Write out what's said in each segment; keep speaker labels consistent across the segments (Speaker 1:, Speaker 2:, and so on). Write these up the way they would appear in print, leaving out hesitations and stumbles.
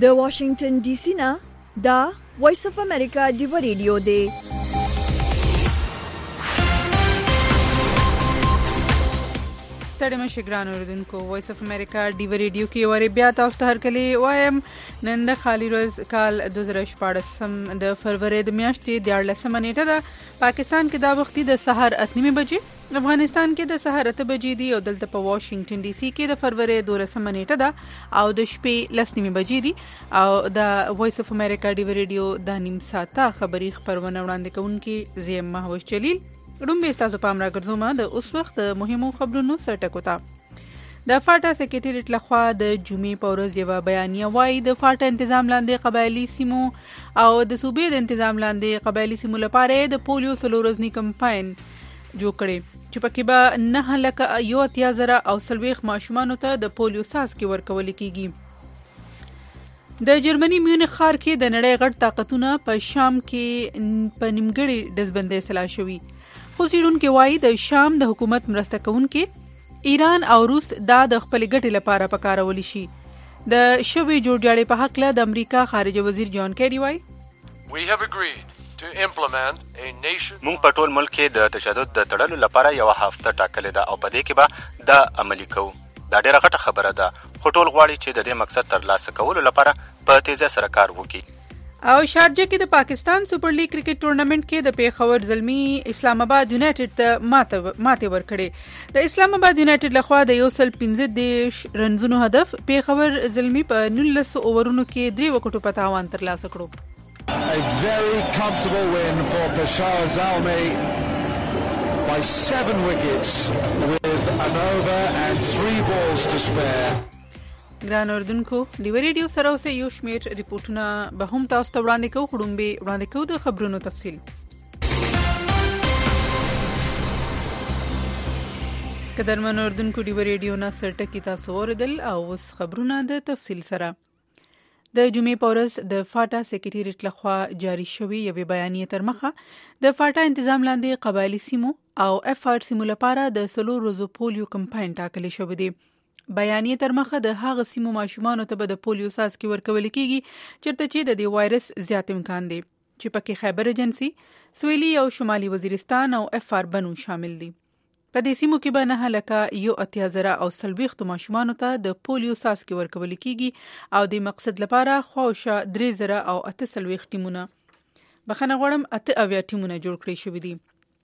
Speaker 1: د واشنگټن ډي سي نه دا وایس اف امریکا ډیو ریډیو دی.
Speaker 2: ستړي مشه ګران اوریدونکو، وایس اف امریکا ډیو ریډیو کې وری بیا تاسو ته هرکلی وایم. نن د خالی ورځ کال 2014 د فروری د میاشتې 14 نیټه ده. پاکستان کې دا وخت د سحر 8:30 بجې، افغانستان کې د سحر 8 بجې دي او دلته په واشنگټن ډي سي کې د فروری 12 نیټه ده او د شپې 10:30 بجې دي. او د وایس اف امریکا ډیو ریډیو د نیم ساعته خبری خبرونه وړاندې کوونکي زیم مهوش جلیل رومبه تاسو پام راګرځوم د اوس وخت مهمو خبرونو سرټکو ته. د فاټا سکریټریټ لخوا د جمعې په ورځ یو بیانیه وايي د فاټا تنظیم لاندې قبایلی سیمو او د صوبې د تنظیم لاندې قبایلی سیمو لپاره د پولیو سلورزنی کمپاین جوړ کړي چې پکې به 9,1,000 او 40 ماشومانو ته د پولیو څاڅکي ورکول کیږي. د جرمني میونخ ښار کې د نړۍ غټ طاقتونه په شام کې په نیمګړي ډزبندۍ اصلاح شوي. خو څېړونکي وایي د شام د حکومت مرسته کوونکي ایران او روس دا د خپل ګټې لپاره پکارولی شي. د شوې جوړجاړې په هکله د امریکا خارجه وزیر جان کیری وایي
Speaker 3: مونږ په ټول ملک کې د تشدد د تړلو لپاره یو هفته ټاکلې ده او په دې کې به دا عملي کوو. دا ډېره غټه خبره ده، خو ټول غواړي چې د دې مقصد ترلاسه کولو لپاره په تیزه سره کار وکړي.
Speaker 2: او شارجه کې د پاکستان سپر لیګ کرکټ ټورنمنت کې د پیښور زلمی اسلام آباد یونایټډ ته ماته ورکړې. د اسلام آباد یونایټډ لخوا د 115 رنزونو هدف پیښور زلمی په 19 اوورونو کې 3 وکټو په تاوان ترلاسه کړو.
Speaker 4: A very comfortable win for Bashar Zalmi by 7 wickets with an over and 3 balls to spare.
Speaker 2: ګران اوردونکو، ډیو ریډیو سره اوسه یو شمیر ریپورتونه به هم تاسو ته وړاندې کوو. وړاندې کوو د خبرونو تفصیل. قدرمن اوردونکو، ډیو ریډیو نه سرټکی تاسو اوریدل او اوس خبرونه د تفصیل سره. د جمعې په ورځ د فاټا سکریټریټ لخوا جاری شوی یوې بیانیې تر مخه د فاټا تنظیم لاندې قبایلی سیمو او اف آر سیمو لپاره د 3 ورځو پولیو کمپاین ټاکل شوی دی. بیانیې تر مخه د هغه سیمو ماشومانو ته به د پولیو څاڅکي ورکول کیږي چیرته چې د دې وایرس زیات امکان دی، چې پکې خیبر ایجنسي، سویلي او شمالي وزیرستان او اف آر بنو شامل دي. په دې سیمو کې به 9,1,000 او 40 ماشومانو ته د پولیو څاڅکي ورکول کیږي او د مقصد لپاره خواوشا 3,000 او 48 ټیمونه بخنه غوړم 8 ټیمونه جوړ کړی شوی دي.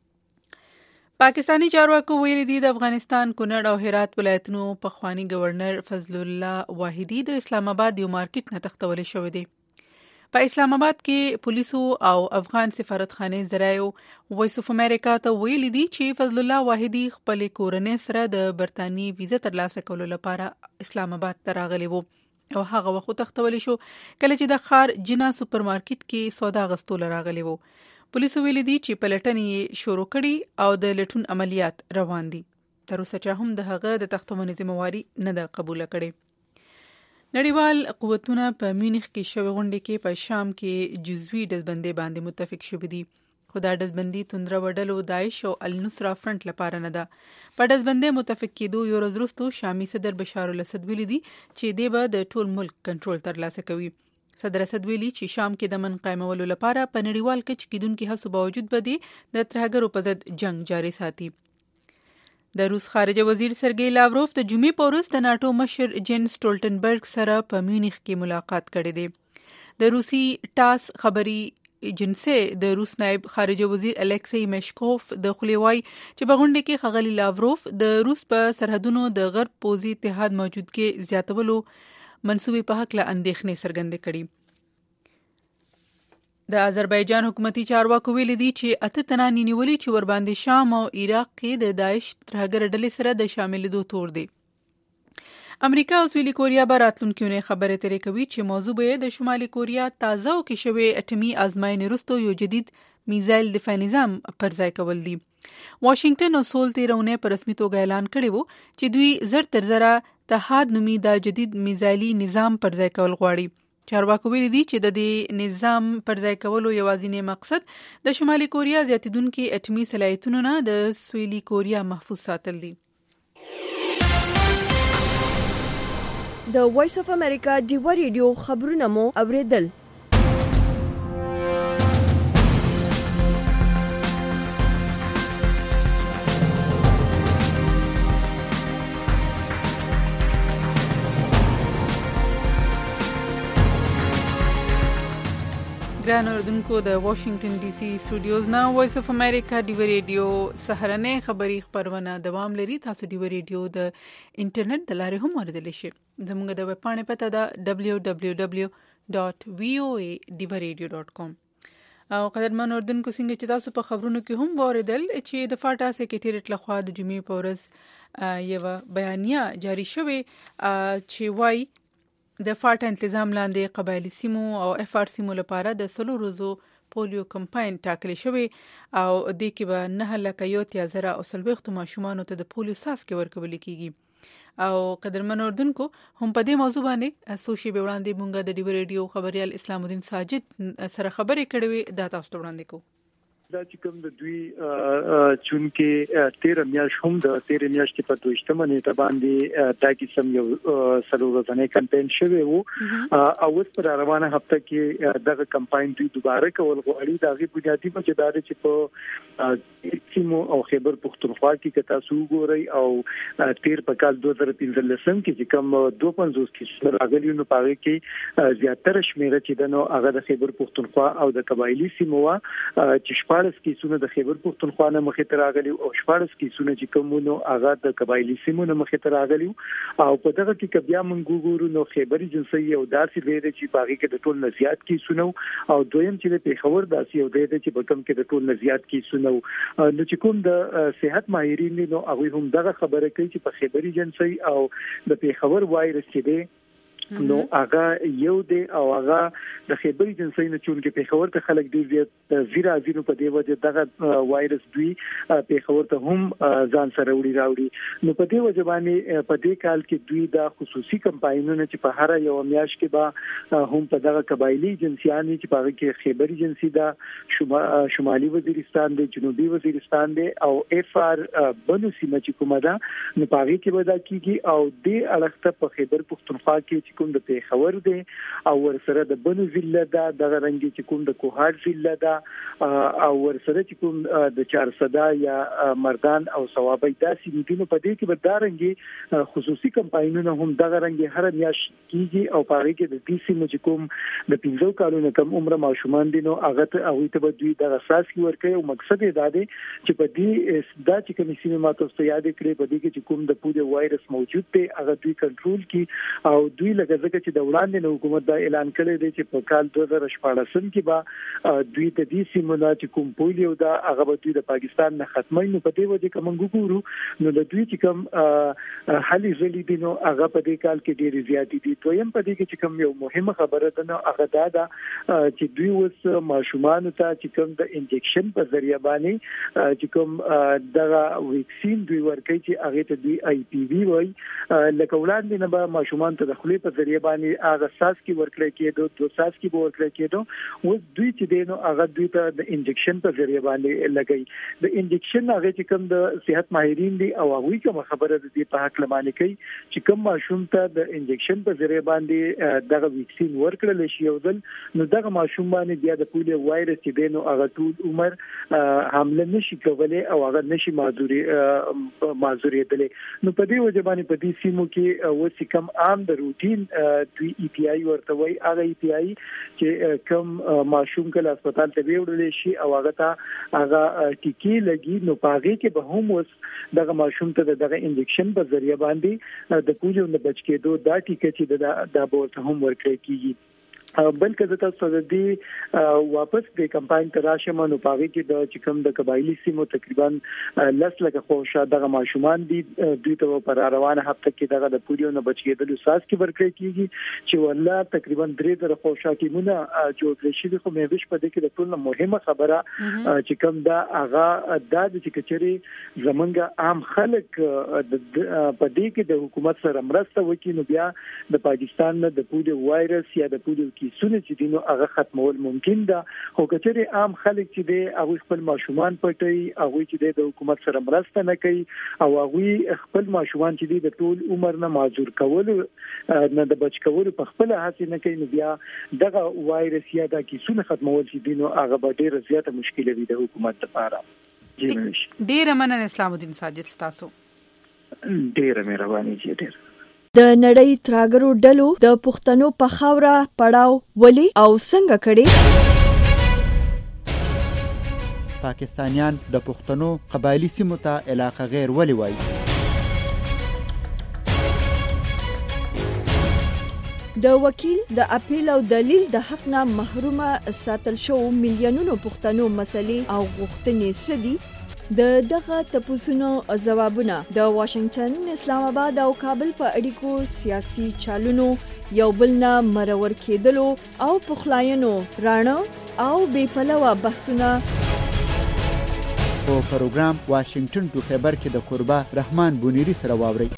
Speaker 2: پاکستانی چارواکو ویلي دي د افغانستان کونړ او هرات ولایتونو پخوانی گورنر فضل الله واحدی د اسلام آباد یو مارکیټ نه تختول شوی دی. په اسلام آباد کې پولیسو او افغان سفارتخانه ذرایو وایس اف امریکا ته ویلي دي چې فضل الله واحدی خپل کورنۍ سره د برتانی ویزه ترلاسه کولو لپاره اسلام آباد ته راغلی وو او هغه وخت تختول شو کله چې د ښار جنا سوپر مارکیټ کې سودا غستول راغلی وو. پولیسو ویلي دي چې پلټنې شروع کړي او د لټون عملیات روان دي. تر اوسه چا هم د هغه د تختونې ذمہواری نه ده قبول کړي. نړیوال قوتونه په میونخ کې شوې غونډې کې په شام کې جزوي ډزبندۍ باندې متفق شوي دي، خو دا ډزبندي توندره وډلو داعش او النصره فرنٹ لپاره نه ده. په ډزبندۍ متفق کېدو یو ورځ وروسته شامي صدر بشار الاسد ویلي دي چې دی به د ټول ملک کنټرول ترلاسه کوي. صدر اسد ویلي چې شام کې د امن قائمولو لپاره په نړیوال کچ کېدونکو هڅو باوجود به دی د ترهګرو په ضد جنگ جاري ساتي. د روس خارجه وزیر سرګی لاوروف د جمعې په ورځ د ناتو مشر جین سټولټنبرګ سره په میونخ کې ملاقات کړې ده. د روسي ټاس خبري ایجنسی د روس نائب خارجه وزیر الکسی مشکوف د خلیوای چې په غونډه کې ښاغلي لاوروف د روس په سرحدونو د غرب پوځي اتحاد موجودګي زیاتولو منسوبې په حق له اندېښنې څرګندې کړي. د آذربایجان حکومتي چارواکو ویلي دي چې 8 تنه نیولي چې ورباندې شام او عراق کې د داعش ترهګر ډلې سره د شاملېدو تور دی. امریکا او سویلي کوریا به راتلونکي اونۍ خبرې اترې کوي چې موضوع به د شمالي کوریا تازه او کې شوی اټومي ازمایښت وروسته یو جدید میزایل دفاعي نظام پر ځای کول دي. واشنگټن او سول تیرونه په رسمي توګه اعلان کړی وو چې دوی زر تر زره تحاد نومي دا جدید میزایلي نظام پر ځای کول غواړي. چارواکو ویلي دي چې د دې نظام پر ځای کولو یوازینی مقصد د شمالي کوریا زیاتیدونکو اټومي صلاحیتونو نه د سویلي کوریا محفوظ ساتل دي.
Speaker 1: د وایس اف امریکا ډیوا ریډیو خبرونه مو اوریدل.
Speaker 2: ګران اوردونکو د واشنگټن ډي سي سټوډیوز نه وایس اف امریکا ډیوا ریډیو سهارنۍ خبری خبرونه دوام لري. تاسو ډیوا ریډیو د انټرنیټ د لارې هم اوریدلی شئ. زموږ د ویب پاڼې پته ده www.voadiwaradio.com. او قدرمن اوردونکو څنګه چې تاسو په خبرونو کې هم اوریدل چې د فاټا سکریټریټ لخوا د جمعې په ورځ یو بیانیه جاری شوې چې وايي د فاټا تنظیم لاندې قبایلی سیمو او اف آر سیمو لپاره د 3 ورځو پولیو کمپاین ټاکل شوی او د کې به 9,000 ماشومان ته د پولیو څاڅکي ورکول کیږي. او قدرمن اوردونکو هم په دې موضوع باندې سوشي به وړاندې مونږ د ډیوا ریډیو خبريال اسلام الدین ساجد سره خبرې کړې دا تاسو ته وړاندې کوو.
Speaker 5: دا چې کوم د دوی چونکې 13 میاشت هم د 13 میاشتې په 22مه نیټه باندې دا قسم یو سلوزنه کمپاین شوی وو او اوس پر روانه هفته کې دغه کمپاین دوی دوباره کول غواړي. دا غي بنیادی مجدار چې په سیمو او خیبر پختونخوا کې تاسو ګورئ او 13 په کال 2015 کې کوم 250 کې راغلی نو پاره کې زیاتره شمیره چې دنو هغه د خیبر پختونخوا او د قبایلی سیمو چې 14 کیسونه د خیبر پختونخوا نه مخې ته راغلي او 14 کیسونه چې کومونو هغه د قبایلی سیمو نه مخې ته راغلي او په دغه کې بیا موږ ګورو نو خیبر جنسي او داسې لري چې باغی کې د ټول نزيات کیسونه او دویم چې د پیښور داسې او د چې بکم کې د ټول نزيات کیسونه نو چې کوم د صحت ماهرین نو هغه هم دغه خبره کوي چې په خیبر جنسي او د پیښور وایرس کې دی نو هغه یو دی او هغه د خیبر جنسي نه چون کې پیښور ته خلک ډیر زیرا په دې وجه دغه وایرس دوی پیښور ته هم ځان سره راوړي نو په دې وجه باندې په دې کال کې دوی د خصوصي کمپاینونه چې په هر یو میاش کې به هم په دغه قبایلی جنسيان چې په کې خیبر جنسي دا شمالي وزیرستان دی جنوبي وزیرستان دی او اف آر بنو سیمه چې کومه ده نو په کې به دا کیږي او د الخته په خیبر پختونخوا کې کوم د پیښور دی او ورسره د بنو ضلع ده د رنګي چې کوم د کوهار ضلع ده او ورسره چې کوم د چارسدا یا مردان او ثوابي داسې دینو په دې کې به دارنګي خصوصي کمپاینونه هم د رنګي هر میاش کیږي او پاره کې د دې سیمه چې کوم د 15 کالونو کم عمر ماشومان دي نو هغه ته به دوی د اساس کې ورکړي او مقصد یې دا دی چې په دې دا چې کوم سیمه ماته یاد کړي په دې کې چې کوم د پولیو وایرس موجود دی هغه دوی کنټرول کی او دوی ځکه چې د وړاندې حکومت دا اعلان کړی دی چې په کال 2014 کې به دوی ته دې سیمونه چې کوم پولیو دا هغه به دوی د پاکستان نه ختمي نو په دې وجه کوم ګورو نو د دوی چې کوم حالي ځلې دي نو هغه په دې کال کې ډېر زیات دي. دویم په دې کې چې کوم یو مهمه خبره ده نو هغه دا ده چې دوی اوس ماشومان ته چې کوم د انجکشن په ذریعہ باندې چې کوم دغه ویکسین دوی ورکوي چې هغه ته دوی آی پی وی وایي لکه وړاندې نه به ماشومان ته د خولې په ذریعہ باندې هغه ساس کې ورکړل کېدو 2 ساس کې ورکړل کېدو او دوی چې دینو هغه دوی ته د انجکشن په ذریعہ باندې لګي د انجکشن هغه چې کوم د صحت ماهرین دي او هغه کوم خبره دي په حق لمانه کوي چې کوم ماشوم ته د انجکشن په ذریعہ باندې دغه ویکسین ورکړل شي یو ځل نو دغه ماشوم باندې بیا د پولیو وایرس چې دینو هغه ټول عمر حمله نشي کولای او هغه نشي معذوري دي نو په دې وجه باندې په دې سیمو کې وڅ کم عام د روټین دوی ای پی آی ورته وای هغه ای پی آی چې کم ماشوم کله هسپتال ته وړل شي او هغه ته هغه ټیکی لګي نو پاغي کې به هم وس دغه ماشوم ته دغه انجکشن په ذریعہ باندې د پولیو نه بچ کېدو دا ټیکه چې د بورته هم ورکړي کیږي. بلکې د تاسو د دې واپس د کمپاین تراشم نو پاغي کې د چکم د قبایلی سیمو تقریبا 10 لکه خوشا دغه ماشومان دي دوی ته پر روانه هفته کې دغه د پولیو نه بچ کېدل ساس کې ورکړي کیږي چې والله تقریبا 3 در خوشا کې مونږه جوړ شي خو مې وش په دې کې د ټول مهمه خبره چې کوم دا اغا د چې کچري زمونږ عام خلک په دې کې د حکومت سره مرسته وکړي نو بیا د پاکستان نه د پولیو وایرس یا د پولیو کیسونه چې دینو هغه ختمول ممکن ده. خو کچره عام خلک چې دی هغه خپل ماشومان پټي، هغه چې د حکومت سره مرسته نه کوي او هغه خپل ماشومان چې دی د ټول عمر نه معذور کول نه د بچ کول په خپل هڅه نه کوي، بیا دغه وایرس یا د کیسونه ختمول چې دینو هغه به ډیره زیاته مشکله وي د حکومت لپاره.
Speaker 2: ډیره مننه اسلام الدین ساجد تاسو.
Speaker 5: ډیره مهرباني جی. ډیره
Speaker 1: د نړۍ تراګرو ډلو د پښتنو په خاوره پړاو ولي او څنګه کړي؟
Speaker 6: پاکستانیان د پښتنو قبایلی سیمو ته علاقه غیر ولي وایي؟
Speaker 1: د وکیل د اپیل او دلیل د حق نه محرومه ساتل شو میلیونونو پښتنو مسلې او غوښتنې سدي؟ دغه تپوسونو ځوابونه د واشنگټن، اسلام آباد او کابل په اړیکو سیاسي چالونو یو بل نه مرور کېدلو او پخلاینو راڼه او بې پلوه بحثونه
Speaker 6: په پروګرام واشنگټن ټو خیبر کې د قربا رحمان بونیری سره واوري.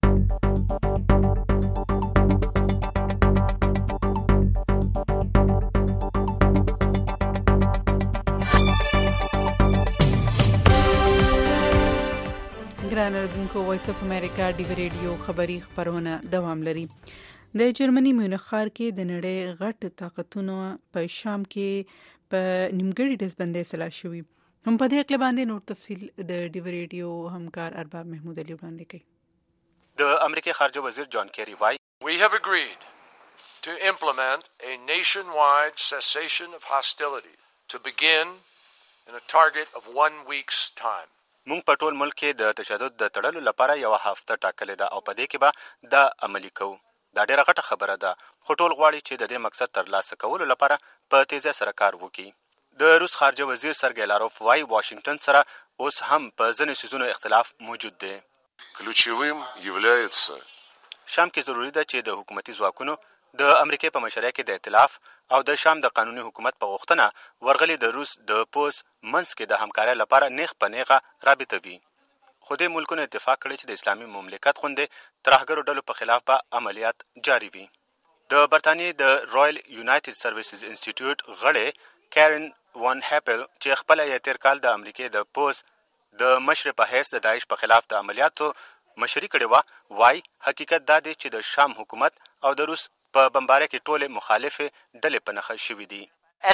Speaker 2: ګران اوریدونکو، وایس اف امریکا ډیو ریډیو خبری خبرونه دوام لري. د جرمني میونخ ښار کې د نړۍ غټ طاقتونو په شام کې په نیمګړي ډزبندۍ سلا شوي. هم په دې اړه باندې نور تفصیل د ډیو ریډیو همکار ارباب محمود علي وړاندې کوي.
Speaker 3: د امریکای خارجه وزیر جان کیری وایي
Speaker 7: We have agreed to implement a nationwide cessation of hostility to begin in a target of 1 week's time.
Speaker 3: مونږ په ټول ملک کې د تشدد د تړلو لپاره یو هفته ټاکلې ده او په دې کې به دا عملي کوو. دا ډیره غټه خبره ده، خو ټول غواړي چې د دې مقصد ترلاسه کولو لپاره په تیزه سره کار وکړي. د روس خارجه وزیر سرګی لاروف وايي واشنگټن سره اوس هم په ځینو څیزونو اختلاف موجود دی.
Speaker 7: Ключевым является
Speaker 3: شام کې ضروری ده چې د حکومتي ځواکونو د امریکای په مشرۍ کې د ائتلاف او د شام د قانوني حکومت په غوښتنه ورغلي د روس د پوز منځ کې د همکارۍ لپاره نیغ په نیغه رابطه وي. خو دې ملکونو اتفاق کړی چې د اسلامي مملکت غوندې ترهګرو ډلو په خلاف به عملیات جاری وي. د برتانیې د رویل یونایټډ سرویسز انسټیټیوټ غړی کارن وان هپل چې خپل یې تیر کال د امریکای د پوز د مشر په حیث د داعش په خلاف د عملیاتو مشري کړې وه، وای حقیقت دا دی چې د شام حکومت او د روس په بمباره کې ټوله مخالفه ډلې په نښه شوې دي.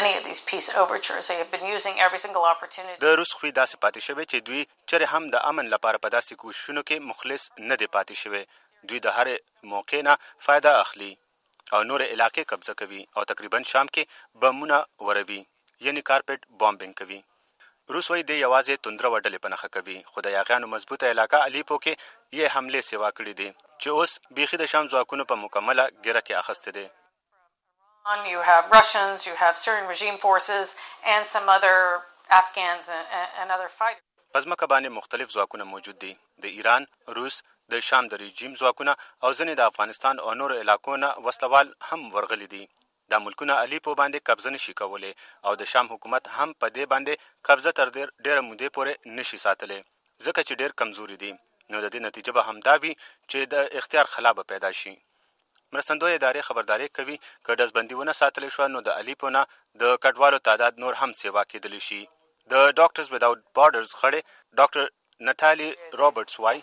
Speaker 3: د روس خو داسې پاتې شوی چې دوی چېرې هم د امن لپاره په داسې کوششونو کې مخلص نه دی پاتې شوی. دوی د هر موقع نه فایده اخلي او نور علاقې قبضه کوي او تقریبا شام کې بمونه وروي، یعنی کارپټ بامبینګ کوي. روس وایي د یوازې توندره وډلې په نښه کوي، خو د یاغیانو مضبوطه علاقه الیپو کې یې حمله سیوا کړې دي چې اوس بیخي د شام ځواکونو په مکمله ګیره کې اخیسته دي.
Speaker 8: You have Russians, you have Syrian regime forces and some other Afghans and other fighters.
Speaker 3: پزماکه باندې مختلف ځواکونه موجود دي، د ایران، روس، د شام د رژیم ځواکونه او ځینې د افغانستان او نورو علاقو نه وسلوال هم ورغلي دي. دا ملکونه الیپو باندې قبضه نشي کولی او د شام حکومت هم په دې باندې قبضه تر ډیره مودې پورې نشي ساتلی ځکه چې ډیر کمزوري دي. نو د دې نتیجه به هم دا وي چې د اختیار خلا به پیدا شي. مرستندوی ادارې خبرداری کوي که ډزبندي ونه ساتلی شوه نو د الیپو نه د کډوالو تعداد نور هم سیوا کېدلی شي. د ډاکټرز وداوت بارډرز غړی ډاکټر نتالی رابرټس وایي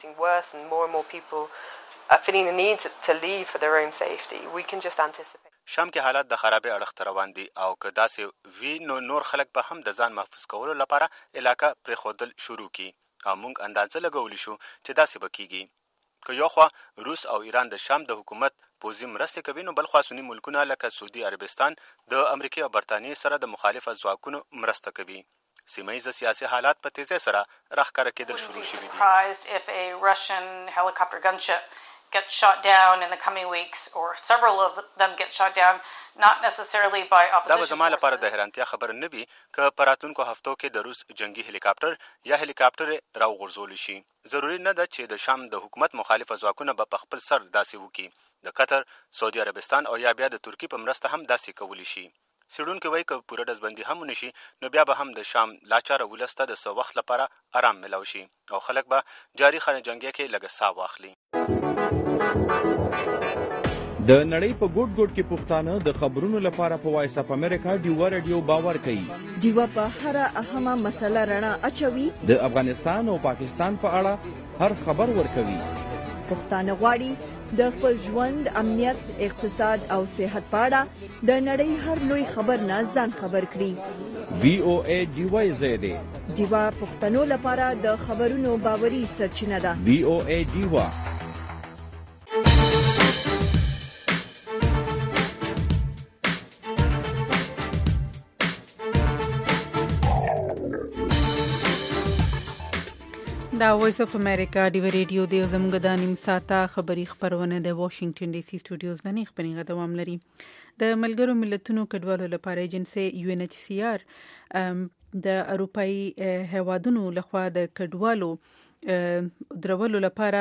Speaker 3: شام کې حالات د خرابې اړخ ته روان دي او که داسې وي نو نور خلک به هم د ځان محفوظ کولو لپاره علاقه پرېښودل شروع کړي او موږ اندازه لګولی شو چې داسې به کېږي. که یو خوا روس او ایران د شام د حکومت پوځي مرستې کوي نو بل خوا سني ملکونه لکه سعودي عربستان د امریکا او برتانیې سره د مخالفه ځواکونو مرسته کوي. سیمه ییز سیاسي حالات په تیزه سره راښکاره کېدل شروع شوي دي.
Speaker 8: Get shot down in the coming weeks or several of them get shot down not necessarily by opposition.
Speaker 3: دا به زما لپاره د حیرانتیا خبر نه وي که په راتلونکو هفتو کې د روس جنگي هلیکاپټر یا هلیکاپټر راوغورځول شي. ضروري نه ده چې د شام د حکومت مخالفه ځواکونه به په خپل سر داسې وکړي. د قطر، سعودي عربستان او یا بیا د ترکیې په مرسته هم داسې کولی شي. څېړونکي وایي که پوره ډزبندي هم ونشي نو بیا به هم د شام لاچاره ولس ته د څه وخت لپاره آرام ملو شي او خلک به جاري خانه جنګۍ کې لږه ساه واخلي.
Speaker 9: د نړۍ په ګوټ ګوټ کې پښتانه د خبرونو لپاره په وایس اف امریکا ډیوا رادیو باور کوي.
Speaker 1: ډیوا په هر اهمه مسله رڼا اچوي.
Speaker 9: د افغانستان او پاکستان په اړه هر خبر ورکوي.
Speaker 1: پښتانه غواړي د خپل ژوند، امنیت، اقتصاد او صحت په اړه د نړۍ هر لوی خبر نه ځان خبر کړي.
Speaker 9: VOA ډیوا زیاده
Speaker 1: ډیوا پښتنو لپاره د خبرونو باوري سرچینه ده.
Speaker 9: VOA ډیوا.
Speaker 2: دا وایس اف امریکا ډیو ریډیو دی زموږ د نیم ساعته خبری خبرونه د واشنگټن ډي سي سټوډیوز نه خبرونه دوام لري. د ملګرو ملتونو کډوالو لپاره ایجنسی UNHCR د اروپאי هوادونو لخوا د کډوالو درولو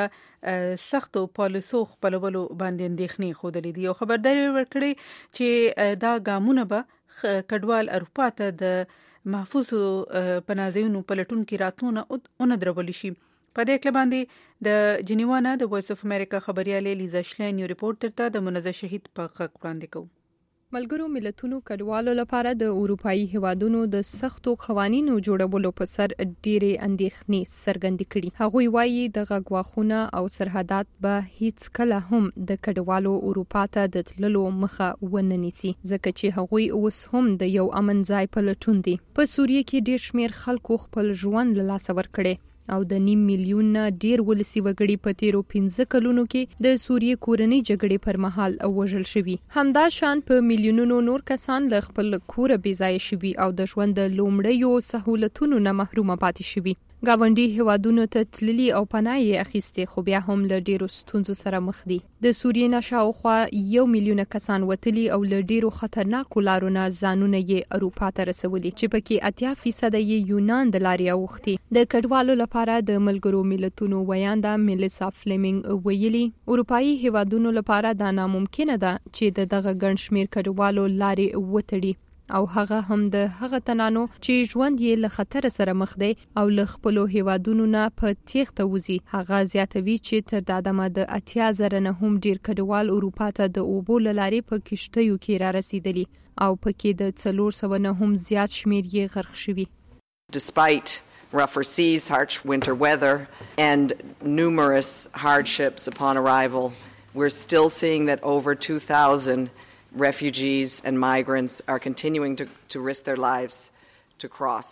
Speaker 2: لپاره سختو پالیسو خپلولو باندې اندېښنې خوده دي او خبرداري ورکړي چې دا ګامونه به کډوال اروپا ته د محفوظ پناهځایونو په لټون کې راتلونه درول شي. په دې کله باندې د جنیوا نه د وایس اف امریکا خبرياله لیزا شلین یو ریپورت ترته د منځ شهید په حق وړاندې کوي.
Speaker 10: ملګرو ملتونو کډوالو لپاره د اروپאי هوادونو د سختو قوانینو جوړولو په سر ډېرې اندېښنې څرګندې کړي. هغوی وایي د غواخونه او سرحدات به هیڅ کله هم د کډوالو اروپا ته د تللو مخه ونه نیسي ځکه چې هغوی اوس هم د یو امن ځای په لټون دي. په سوریه کې ډېر شمیر خلکو خپل ژوند له لاسه ورکړي او د 9 میلیون ډیر ولسی وګړي په تیرو 15 کلونو کې د سوریه کورنۍ جګړې پر مهال وژل شوي. همدا شان په میلیونونو نور کسان له خپل کور بې ځای شوي او د ژوند د لومړیو سہولتونو نه محروم پاتې شوي. گاونډي هوادونو ته تللي او پناه اخیستي خو بیا هم له ډیرو ستونزو سره مخ دي. د سوریې نه شاوخوا 1 میلیون کسان وتلي او له ډیرو خطرناکو لارو نه ځانونه یې اروپا ته رسولي چې پکې 80% یې یونان د لارې اوختي. د کډوالو لپاره د ملګرو ملتونو ویانده میلیسا فلیمنګ ویلي اروپאי هوادونو لپاره دا ناممکنه ده چې دغه ګڼ شمیر کډوالو لارې وتړي او هغه هم د هغه تنانو چې ژوند یې له خطر سره مخ دی او له خپل هیوادونو نه په تیښته وځي. هغه زیاتوي چې تر د ادمه د 80,000 نه هم ډیر کډوال اروپا ته د اوبو لارې په کشتیو کې را رسیدلي او پکې د 400 نه هم زیات شمیر یې غرق شوي.
Speaker 11: Despite rougher seas, harsh winter weather and numerous hardships upon arrival, we're still seeing that over 2,000 refugees and migrants are continuing to risk their lives to cross.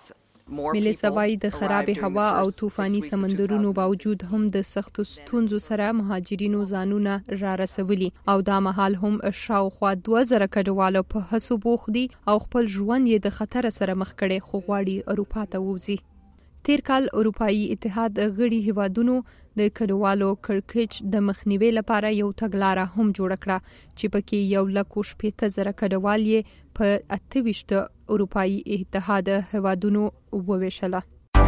Speaker 10: ملیسا وايي د خراب هوا او طوفاني سمندرونو باوجود هم د سختو ستونزو سره مهاجرینو ځانونه را رسولي او دا مهال هم شاوخوا 2000 کډوالو په هڅو بوخت دي او خپل ژوند یې د خطر سره مخ کړي خو غواړي اروپا ته ووځي. تیر کال اروپאי اتحاد غړي هوادونو د کډوالو کړکېچ د مخنیوي لپاره یو تګلارې هم جوړ کړه چې پکې 1,70,000 کډوال یې په 28 اروپאי اتحاد هوادونو وویشله.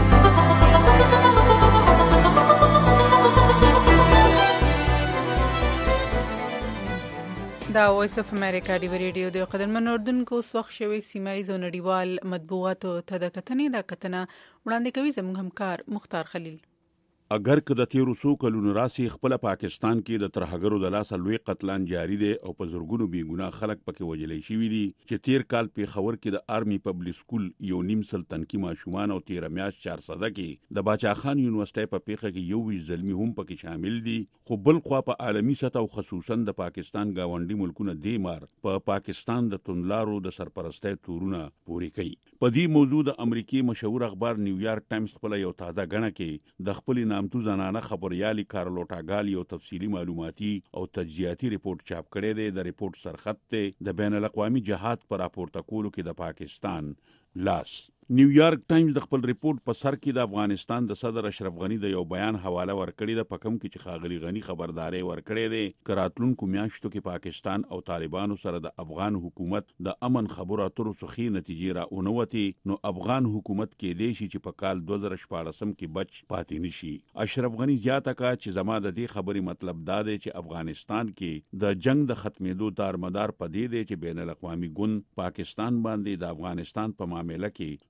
Speaker 2: دا وایس اف امریکا ډیو ریډیو د قدرمن اردوونکو وخت شوي سیمایي او نړیوال مطبوعاتو ته د کتنې د کتنه وړاندې کوي زموږ همکار مختار خلیل.
Speaker 12: اگر که د تیرو سو کلونو راسي خپل پاکستان کې د ترهګرو د لاسه لوی قتلان جاری دي او په زورګونو بي ګناه خلک پکې وجلې شوي دي چې تیر کال په خبر کې د آرمي پبلک سکول یو نیم سل تنکي ماشومان او 13 میاشت 400 کې د باچا خان یونیورسيټي په پیخه کې یو وی زلمی هم پکې شامل دي. خو بل خو په عالمي سطح او خصوصا د پاکستان گاونډي ملکونه دیمار په پاکستان د تونلارو د سرپرستۍ تورونه پوری کوي. په دې موضوع د امریکای مشهور اخبار نیویارک ټایمز خپل یو تازه غنه کې د خپل نامتو زنانه خبريالي کارلوټا ګال یو تفصیلی معلوماتي او تجزیاتي ریپورت چاپ کړی دی. د ریپورت سرخط ته د بین الاقوامي جهاد پر راپورته کولو کې د پاکستان لاس. نیویارک ټایمز د خپل ریپورت په سر کې د افغانستان د صدر اشرف غنی د یو بیان حواله ورکړی د پکم کې چې خاغلی غنی خبرداري ورکړی دی کراتلونکو میاشتو کې پاکستان او طالبانو سره د افغان حکومت د امن خبرو اترو سخی نتیجې را اونوتی نو افغان حکومت کې دی چې په کال 2014 کې بچ پاتې نشي. اشرف غنی زیاته کا چې زما د دې خبرې مطلب دا دی چې افغانستان کې د جنگ د ختمېدو دارمدار پدې دی چې بین الاقوامي ګوند پاکستان باندې د افغانستان په معاملې کې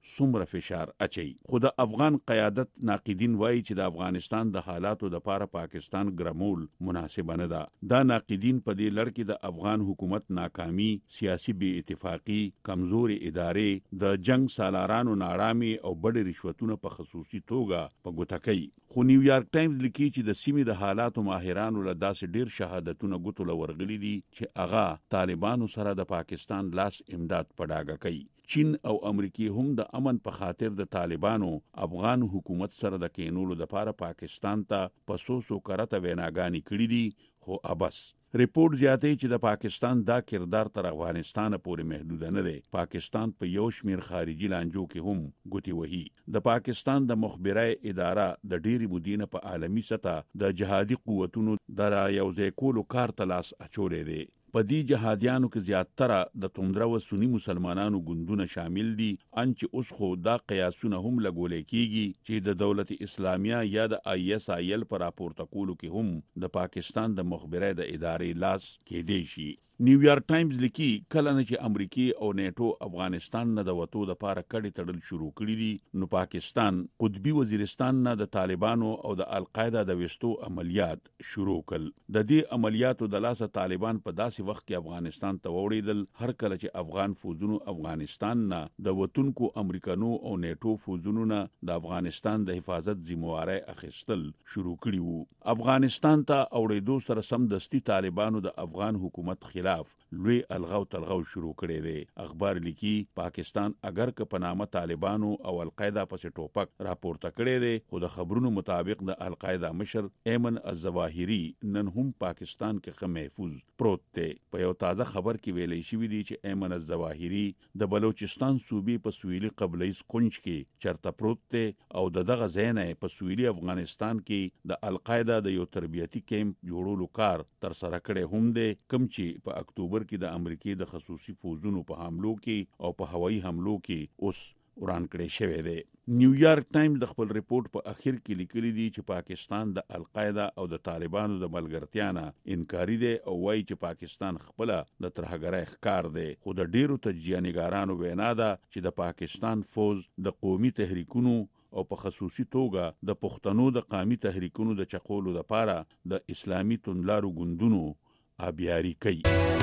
Speaker 12: څومره فشار اچي. خو د افغان قیادت ناقدین وایي چې د افغانستان د حالاتو د لپاره پاکستان ګرمول مناسب نه ده. دا ناقدین په دې لړ کې د افغان حکومت ناکامي، سیاسي بې اتفاقی، کمزوري ادارې، د جنگ سالارانو ناړامي او بډې رشوتونه په خصوصي توګه په ګوته کوي. خو نیویارک ټایمز لیکي چې د سیمې د حالاتو ماهرانو له داسې ډیر شهادتونه ګوتو لورغلي دي چې هغه طالبانو سره د پاکستان لاس امداد په ډاګه کوي. چین او امریکای هم د امن په خاطر د طالبانو افغان حکومت سره د کینولو لپاره پاکستان ته پسوسو کرته ویناګانی کړې دي. خو ابس ریپورت زیاتوي چې د پاکستان دا کردار تر افغانستان پورې محدود نه دی. پاکستان په یو شمیر خارجي لانجو کې هم ګوتې وهي. د پاکستان د مخبرای اداره د ډېری مدینه په عالمي سطح د جهادي قوتونو د یوځای کولو کار ته لاس اچولی دی. په دې جهادیانو کې زیاتره د توندره و سنی مسلمانانو ګوندونه شامل دي. چې اوس خو دا قیاسونه هم لګولې کیږي چې د دولت اسلامیه یا د ISIL پر راپورته کولو کې هم د پاکستان د مخبرای د ادارې لاس کې دی شي. نیویارک ټایمز لیکي کله نه چې امریکای او نیټو افغانستان نه د وټو د پاره کډي تړل شروع کړی دي، نو پاکستان قطبي وزیرستان نه د طالبانو او د القاعده د وستو عملیات شروع کړل. د دې عملیاتو د لاسه طالبان په داسې وخت کې افغانستان ته وړیدل هر کله چې افغان فوجونو افغانستان نه د وطنکو امریکانو او نیټو فوجونو نه د افغانستان د حفاظت ذمہواری اخیستل شروع کړي وو. افغانستان ته اورېدو سره سم دستي طالبانو د افغان حکومت خلاف لوی الغو تلغو شروع کړي دي. اخبار لیکي پاکستان اگر که په نامه طالبانو او القاعده پسې ټوپک راپورته کړي دي، خو د خبرونو مطابق د القاعده مشر ایمن الظواهری نن هم پاکستان کې خه محفوظ پروت دی. په یو تازه خبر کې ویلې شوی دی چې ایمن الظواهری د بلوچستان صوبې په سویلي قبلیز کنج کې چرته پروت دی او دغه ځای نه په سویلي افغانستان کې د القاعده د یو تربیتی کیمپ جوړولو کار تر سره کړي هم دی، کوم چې په اکتوبر کې د امریکای د خصوصي فوجونو په حملو کې او په هوایي حملو کې اوس وران کړی شوی دی. نیویارک ټایمز د خپل ریپورت په اخر کې لیکلي دي چې پاکستان د القاعده او د طالبانو د ملګرتیا نه انکاري دی او وایي چې پاکستان خپل د ترهګرۍ ښکار دی. خو د ډیرو تجزیه‌نګارانو وینا ده چې د پاکستان فوج د قومي تحریکونو او په خصوصي توګه د پښتنو د قومي تحریکونو د چقولو لپاره د اسلامي توندلارو ګوندونو آبیاری کوي.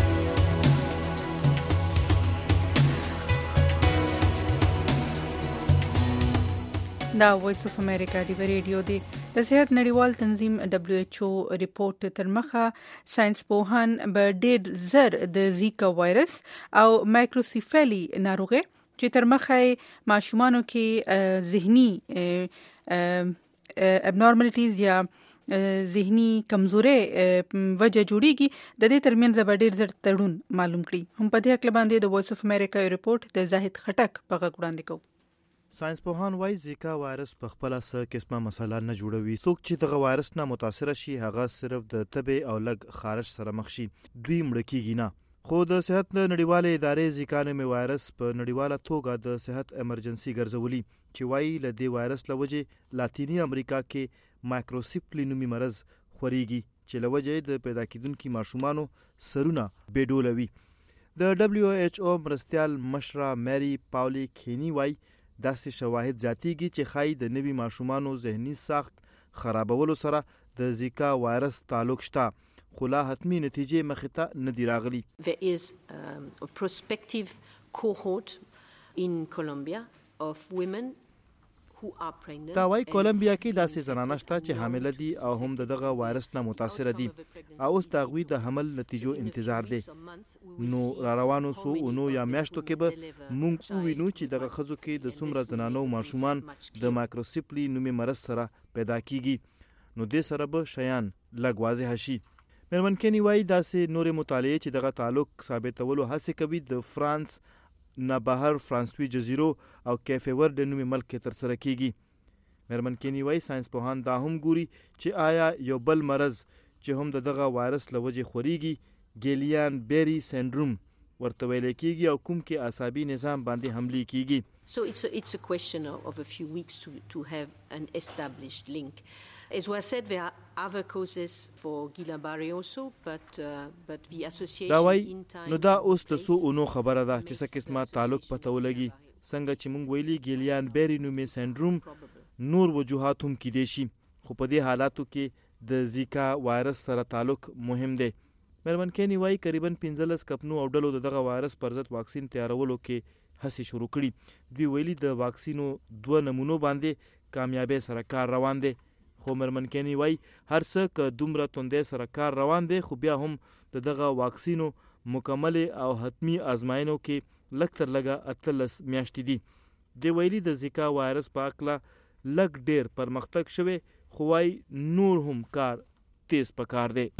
Speaker 2: دا وایس اف امریکا دی ریډیو دی. د صحت نړیوال تنظیم WHO ریپورت تر مخه ساينس پوهان به ډېر زر د زیکا وایرس او مایکروسیفلی ناروغي چې تر مخه ماشومانو کې ذهني ابنورمالټیز یا ذهني کمزوري وجه جوړیږي، د دې ترمنځ به ډېر زر تړون معلوم کړي. هم په دې اړه باندې د وایس اف امریکا ریپورت د زاهد خټک په غږ وړاندې کوي.
Speaker 13: ساينس پوهان وايي زیکا وایرس په خپل څه قسمه مسله نه جوړوي. څوک چې دغه وایرس نه متاثر شي هغه صرف د تبه او لګ خارش سره مخ شي، دوی مړ کیږي نه. خو د صحت نړیواله ادارې زیکا نومي وایرس په نړیواله توګه د صحت ایمرجنسي ګرځولي چې وايي له دې وایرس لوجه لاتینی امریکا کې مایکروسیفلی نومي مرض خوريږي چې لوجه د پیدا کیدونکو ماشومانو سرونه بیډولوي. د WHO مرستيال مشره مری پاولی کینی وايي داسې شواهد ذاتيږي چې خای د نوي ماشومانو ذهني ساخت خرابولو سره د زیکا وایرس تعلق شته، خو لا حتمی نتیجې مخې ته نه دی راغلي.
Speaker 14: There is a prospective cohort in Colombia of women who are pregnant.
Speaker 13: دا وايي کولمبیا کې داسې زنانه شته چې حامله دي او هم دغه وایرس نه متاثر دي او اوس د غوي د حمل نتیجو انتظار دي. نو را روانو سو نو یا میاشتو کې به مونږ وینو چې دغه خزو کې د څومره زنانو ماشومان د مایکروسیفلی نومي مرض سره پیدا کیږي، نو دې سره به شیان لږ واضح شي. مېرمن کینی وايي داسې نورې مطالعې چې دغه تعلق ثابتولو هڅه کوي د فرانس نه بهر فرانسوي جزیرو او کیفه ورډ نومي ملک کې تر سره کیږي. مېرمن کینی وايي ساينس پوهان دا هم ګوري چې آیا یو بل مرض چې هم دغه وایرس لوجه خوريږي ګیلیان بیری سندروم ورته ویل کیږي او کوم کې اعصابي نظام باندې حمله کیږي.
Speaker 14: So it's a question of a few weeks to have an established link. As was said, there are other causes for Guillain-Barré also, but the association
Speaker 13: دا وای
Speaker 14: in time.
Speaker 13: نو دا اوس د سو اونو خبره ده چې څه قسمه تعلق پته ولګي څنګه چې موږ ویلي ګیلیان بیری نومې سندروم نور وجوهات هم کېدای شي، خو په دې حالاتو کې د زیکا وایرس سره تعلق مهم دی. مېرمن کینی وایي قریبا 15 کمپنو او ډلو دغه وایرس پر ضد واکسین تیارولو کې هڅې شروع کړي. دوی ویلي د واکسینو 2 نمونو باندې کامیابی سره کار روان دی، خو مېرمن کینی وایي هر څه که دومره توندۍ سره کار روان دی، خو بیا هم دغه واکسینو مکمل او حتمی آزماینو کې لږ تر لږه 18 میاشتې دي. دی ویلي د زیکا وایرس په هکله لږ ډیر پرمختګ شوی، خو وایي نور هم کار تیز پکار دی.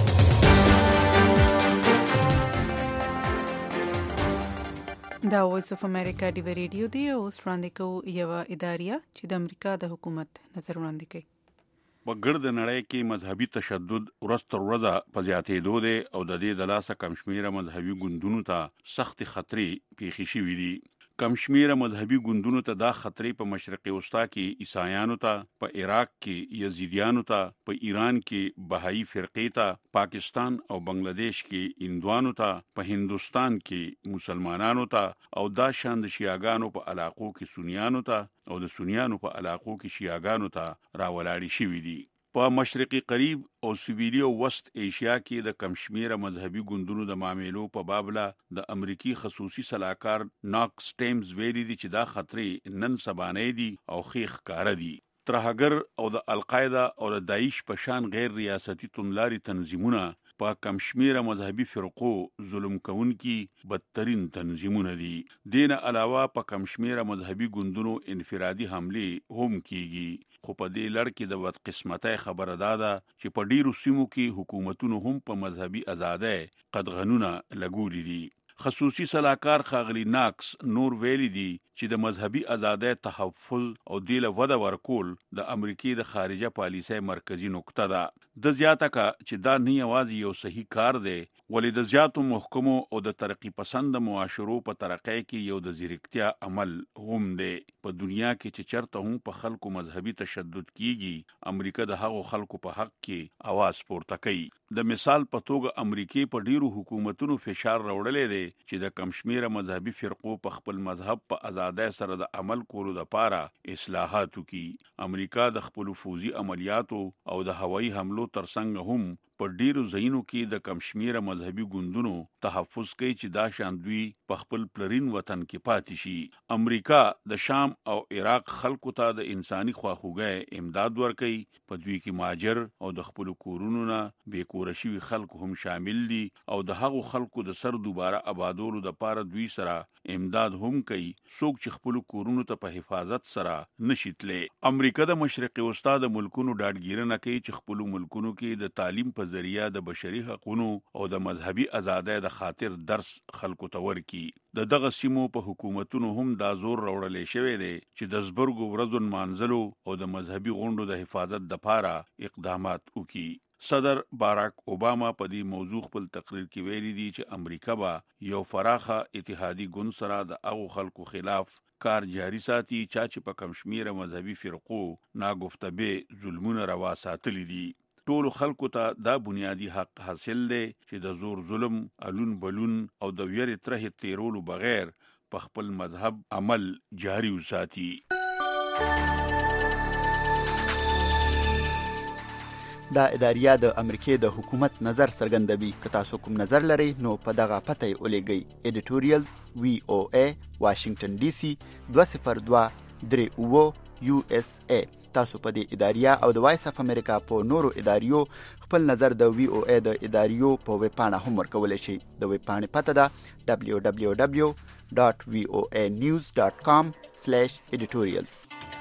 Speaker 2: دا وایس اف امریکا دی ریډیو دی او وړاندې کوو یو اداریه چې د امریکا د حکومت نظر وړاندې کوي.
Speaker 12: په ګرد نړۍ کې مذهبي تشدد ورځ تر ورځه په زیاتېدو دی او د دې د لاسه کم شمېره مذهبي ګوندونو ته سختې خطرې پیښې شوي دي. کم شمېره مذهبي ګوندونو ته دا خطرې په مشرق وسطا کې عیسایانو ته، په عراق کې یزیدیانو ته، په ایران کې بهایي فرقې ته، پاکستان او بنگلاديش کې هندوانو ته، په هندوستان کې مسلمانانو ته او دا شان د شیعاګانو په علاقو کې سنیانو ته او د سنیانو په علاقو کې شیعاګانو ته راولاړې شوي دي. په مشرقي قریب او سویلي او وسط ایشیا کې د کم شمېره مذهبي ګوندونو د معاملو په بابله د امریکي خصوصي سلاکار ناکس ټیمز ویلي دي چې دا خطرې نن سبانه دي او ښې ښکاره دي. ترهګر او د القاعده او د داعش په شان غیر ریاستي توندلاري تنظیمونه په کم شمېره مذهبي فرقو ظلم کوونکي بدترین تنظیمونه دي. دین علاوه په کم شمېره مذهبي ګوندونو انفرادي حملې هم کیږي، خو په دې لړ کې د بدقسمتۍ خبره دا ده چې په ډیرو سیمو کې حکومتونو هم په مذهبي ازادۍ قدغنونه لګولي دي. خصوصي سلاکار ښاغلي ناکس نور ویلي دي چې د مذهبي ازادۍ تحفظ او دې له وده ورکول د امریکې د خارجه پالیسۍ مرکزي نقطه ده. د زیاته کا چې دا نه یوازې یو صحیح کار دی، ولې د زیاتو محکمو او د ترقی پسند معاشرو په ترقۍ کې یو د زیرکتیا عمل هم دی. په دنیا کې چې چرته هم په خلکو مذهبي تشدد کیږي، امریکا د هغو خلکو په حق کې आवाज پورته کوي. د مثال په توګه امریکې په ډیرو حکومتونو فشار راوړلی دی چې د کم شمېره مذهبي فرقو په خپل مذهب په ازادۍ سره د عمل کولو لپاره اصلاحات وکړي. امریکا د خپل فوزي عملیاتو او د هوایي حملو ترڅنګ هم په ډیرو ځایونو کې د کم شمېره مذهبي ګوندونو تحفظ کوي چې دا شان دوی په خپل پلرین وطن کې پاتې شي. امریکا د شام او عراق خلکو ته د انساني خواخوږۍ امداد ورکوي. په دوی کې مهاجر او د خپل کورونو نه بې کوره شوي خلکو هم شامل دي او د هغو خلکو د سر دوباره آبادولو دپاره دوی سره امداد هم کوي، څوک چې خپل کورونو ته په حفاظت سره نشي تللی. امریکا د مشرق وسطا د ملکونو ډاډګیرنه کوي چې خپل ملکونو کې د تعلیم په ذریعہ د بشري حقوقو او د مذهبي ازادۍ د خاطر درس خلکو ته ورکي. د دغه سیمو په حکومتونو هم دا زور راوړلی شوی دی چې د زبرګو ورځو نمانځلو او د مذهبي غونډو د حفاظت دپاره اقدامات وکړي. صدر باراک اوباما په دې موضوع خپل تقریر کې ویلي دي چې امریکا به یو فراخه اتحادي ګوند سره د هغو خلکو خلاف کار جاري ساتي چې په کم شمېره مذهبي فرقو ناګفته به ظلمونه روا ساتلي دي. ټولو خلکو ته دا بنیادی حق حاصل دی چې د زور ظلم، الون بلون او د ویرې ترهې تیرولو بغیر په خپل مذهب عمل جاري وساتي.
Speaker 6: دا اداریه د امریکې د حکومت نظر څرګندوي. که تاسو کوم نظر لرئ نو په دغه پته یې ولیږئ. ایډیټوریال VOA واشنگټن DC 20238 USA. تاسو په دې اداریه او د وایس اف امریکا په نورو اداریو خپل نظر د VOA د اداریو په ویب پاڼه هم ورکولی شئ. د ویب پاڼې پته ده www.voanews.com/editorials.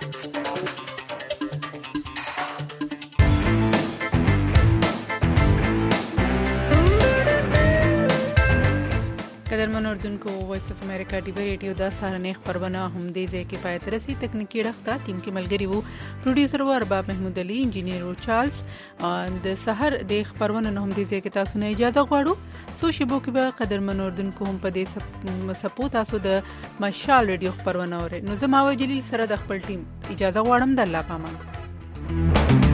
Speaker 2: قدرمن اردوونکو، وایس اف امریکا ډیوی ریډیو دا سهارنۍ خپرونه همدې ځای کې پای ته رسي. تکنیکي اړخ ته ټیم کې ملګري وو پروډیوسر و ارباب محمود علي، انجینیر و چارلز. د سحر د خپرونه نه همدې ځای کې تاسو نه اجازه غواړو. څو شیبو کې به قدرمن اردوونکو هم په دې سپو تاسو د مشال ریډیو خپرونه اورئ. نو زه ماوه جلیل سره د خپل ټیم اجازه غواړم. د الله پامان.